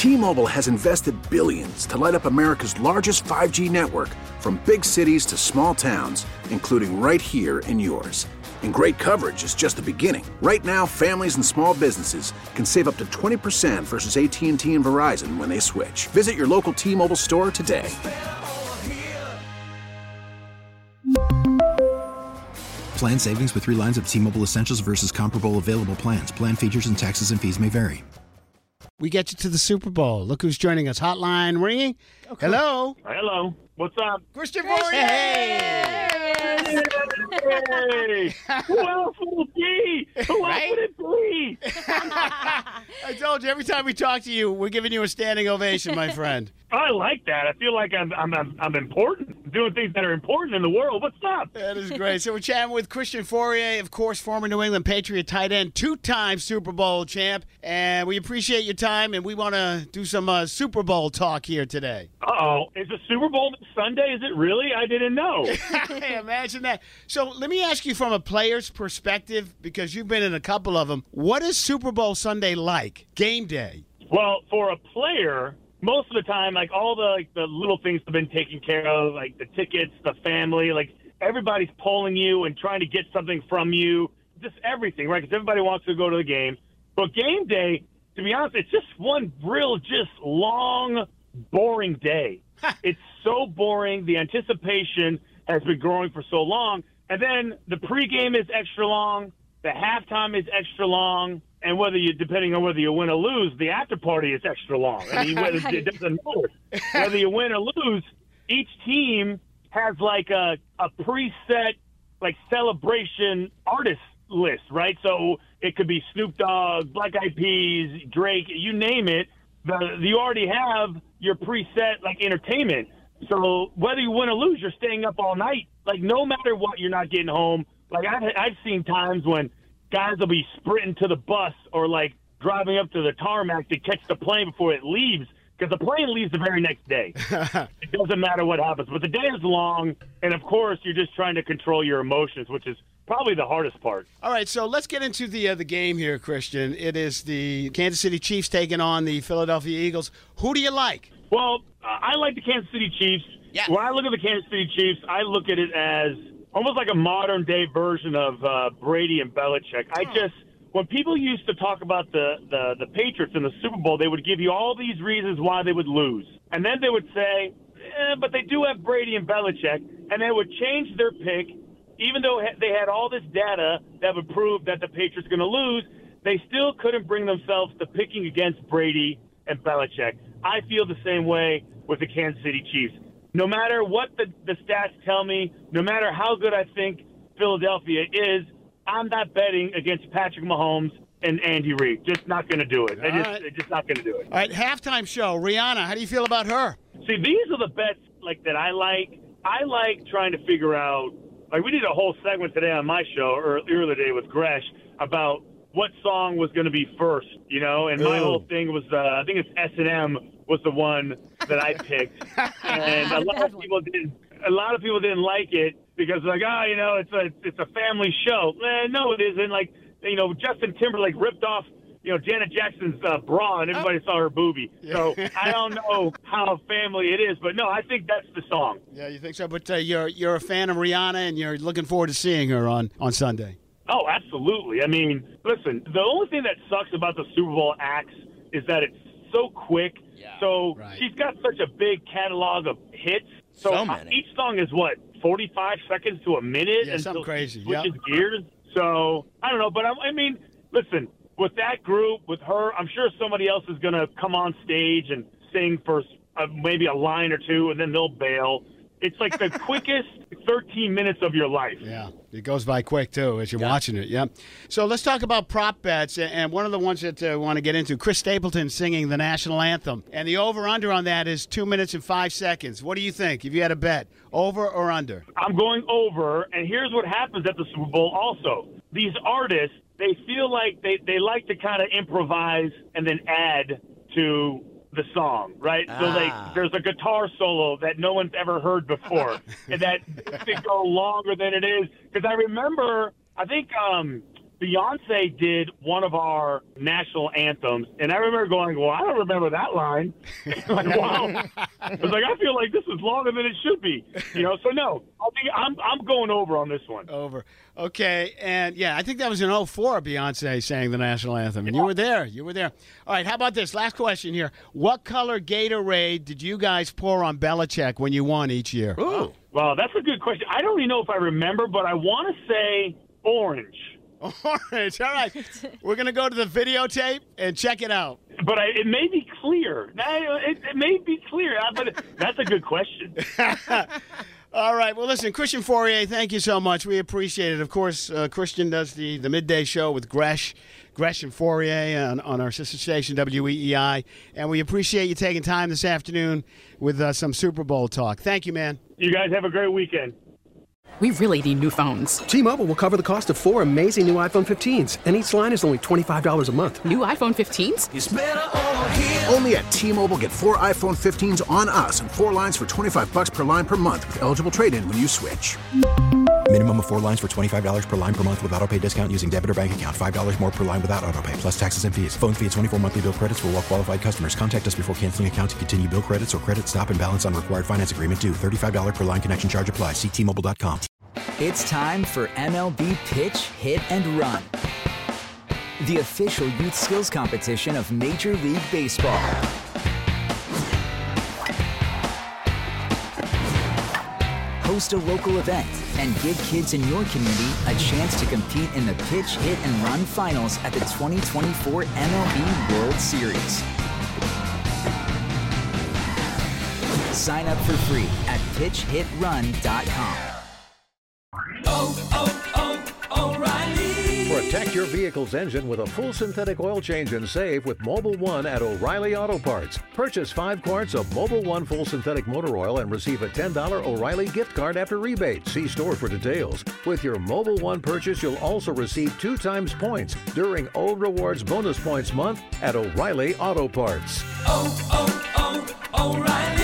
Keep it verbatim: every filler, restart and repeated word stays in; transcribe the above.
T-Mobile has invested billions to light up America's largest five G network, from big cities to small towns, including right here in yours. And great coverage is just the beginning. Right now, families and small businesses can save up to twenty percent versus A T and T and Verizon when they switch. Visit your local T-Mobile store today. Plan savings with three lines of T-Mobile Essentials versus comparable available plans. Plan features and taxes and fees may vary. We get you to the Super Bowl. Look who's joining us. Hotline ringing. Okay. Hello. Hello. What's up? Christian Fauria. Hey. Hey. Who else would it be? Who Right? else would it be? I told you, every time we talk to you, we're giving you a standing ovation, my friend. I like that. I feel like I'm I'm I'm, I'm important. I'm doing things that are important in the world. What's up? That is great. So we're chatting with Christian Fauria, of course, former New England Patriot tight end, two-time Super Bowl champ. And we appreciate your time, and we want to do some uh, Super Bowl talk here today. Uh-oh. Is the Super Bowl this Sunday? Is it really? I didn't know. Hey, imagine that. So let me ask you from a player's perspective, because you've been in a couple of them, what is Super Bowl Sunday like? Game day. Well, for a player, most of the time, like all the like the little things have been taken care of, like the tickets, the family, like everybody's pulling you and trying to get something from you, just everything, right? Because everybody wants to go to the game. But game day, to be honest, it's just one real, just long, boring day. It's so boring. The anticipation has been growing for so long. And then the pregame is extra long. The halftime is extra long. And whether you, depending on whether you win or lose, the after party is extra long. I mean, whether, it doesn't matter. Whether you win or lose, each team has like a, a preset like celebration artist list, right? So it could be Snoop Dogg, Black Eyed Peas, Drake, you name it. The, you already have your preset like entertainment. So whether you win or lose, you're staying up all night. Like no matter what, you're not getting home. Like I've I've seen times when guys will be sprinting to the bus or like driving up to the tarmac to catch the plane before it leaves, because the plane leaves the very next day. It doesn't matter what happens. But the day is long, and of course, you're just trying to control your emotions, which is probably the hardest part. All right, so let's get into the uh, the game here, Christian. It is the Kansas City Chiefs taking on the Philadelphia Eagles. Who do you like? Well, uh, I like the Kansas City Chiefs. Yeah. When I look at the Kansas City Chiefs, I look at it as almost like a modern-day version of uh, Brady and Belichick. I just – when people used to talk about the, the, the Patriots in the Super Bowl, they would give you all these reasons why they would lose. And then they would say, eh, but they do have Brady and Belichick, and they would change their pick. Even though they had all this data that would prove that the Patriots were going to lose, they still couldn't bring themselves to picking against Brady and Belichick. I feel the same way with the Kansas City Chiefs. No matter what the, the stats tell me, no matter how good I think Philadelphia is, I'm not betting against Patrick Mahomes and Andy Reid. Just not going to do it. They're just, right. they're just not going to do it. All right, halftime show. Rihanna, how do you feel about her? See, these are the bets like that I like. I like trying to figure out, like we did a whole segment today on my show earlier today with Gresh about what song was going to be first, you know, and my Ooh. whole thing was, uh, I think it's S and M was the one that I picked, and a lot of people didn't. A lot of people didn't like it because, like, oh, you know, it's a it's a family show. Eh, no, it isn't. Like, you know, Justin Timberlake ripped off, you know, Janet Jackson's uh, bra, and everybody oh. saw her boobie. So I don't know how family it is, but no, I think that's the song. Yeah, you think so? But uh, you're you're a fan of Rihanna, and you're looking forward to seeing her on, on Sunday. Oh, absolutely. I mean, listen, the only thing that sucks about the Super Bowl acts is that it's so quick. Yeah, so right. She's got such a big catalog of hits. So, so many. Each song is, what, forty-five seconds to a minute? Yeah, something crazy. Switches Yep. gears. So, I don't know. But, I, I mean, listen, with that group, with her, I'm sure somebody else is going to come on stage and sing for uh, maybe a line or two, and then they'll bail. It's like the quickest thirteen minutes of your life. Yeah, it goes by quick, too, as you're Yeah. watching it. Yeah. So let's talk about prop bets, and one of the ones that uh, we want to get into, Chris Stapleton singing the national anthem, and the over-under on that is two minutes and five seconds. What do you think, if you had a bet, over or under? I'm going over, and here's what happens at the Super Bowl also. These artists, they feel like they, they like to kind of improvise and then add to the song, right? Ah. So like there's a guitar solo that no one's ever heard before, and that could go longer than it is. Because I remember, I think um, Beyonce did one of our national anthems, and I remember going, well, I don't remember that line. Like, wow. I was like, I feel like this is longer than it should be. You know, so no, I think I'm, I'm going over on this one. Over. Okay, and yeah, I think that was in oh four, Beyonce sang the national anthem, and you were there. You were there. All right, how about this? Last question here. What color Gatorade did you guys pour on Belichick when you won each year? Ooh. Well, that's a good question. I don't even know if I remember, but I want to say orange. Orange. All right. We're going to go to the videotape and check it out. But I, it may be clear. It, it may be clear, but that's a good question. All right. Well, listen, Christian Fauria, thank you so much. We appreciate it. Of course, uh, Christian does the, the midday show with Gresh, Gresh and Fauria on, on our sister station, W E E I. And we appreciate you taking time this afternoon with uh, some Super Bowl talk. Thank you, man. You guys have a great weekend. We really need new phones. T-Mobile will cover the cost of four amazing new iPhone fifteens, and each line is only twenty-five dollars a month. New iPhone fifteens? It's better over here. Only at T-Mobile, get four iPhone fifteens on us and four lines for twenty-five bucks per line per month with eligible trade-in when you switch. Minimum of four lines for twenty-five dollars per line per month with autopay discount using debit or bank account. five dollars more per line without autopay, plus taxes and fees. Phone fee at twenty-four monthly bill credits for well-qualified customers. Contact us before canceling account to continue bill credits or credit stop and balance on required finance agreement due. thirty-five dollars per line connection charge applies. See T Mobile dot com. It's time for M L B Pitch, Hit, and Run, the official youth skills competition of Major League Baseball. Host a local event and give kids in your community a chance to compete in the Pitch, Hit, and Run finals at the twenty twenty-four M L B World Series. Sign up for free at pitch hit run dot com. Oh, oh, oh, O'Reilly. Protect your vehicle's engine with a full synthetic oil change and save with Mobil one at O'Reilly Auto Parts. Purchase five quarts of Mobil one full synthetic motor oil and receive a ten dollars O'Reilly gift card after rebate. See store for details. With your Mobil one purchase, you'll also receive two times points during O Rewards Bonus Points Month at O'Reilly Auto Parts. Oh, oh, oh, O'Reilly.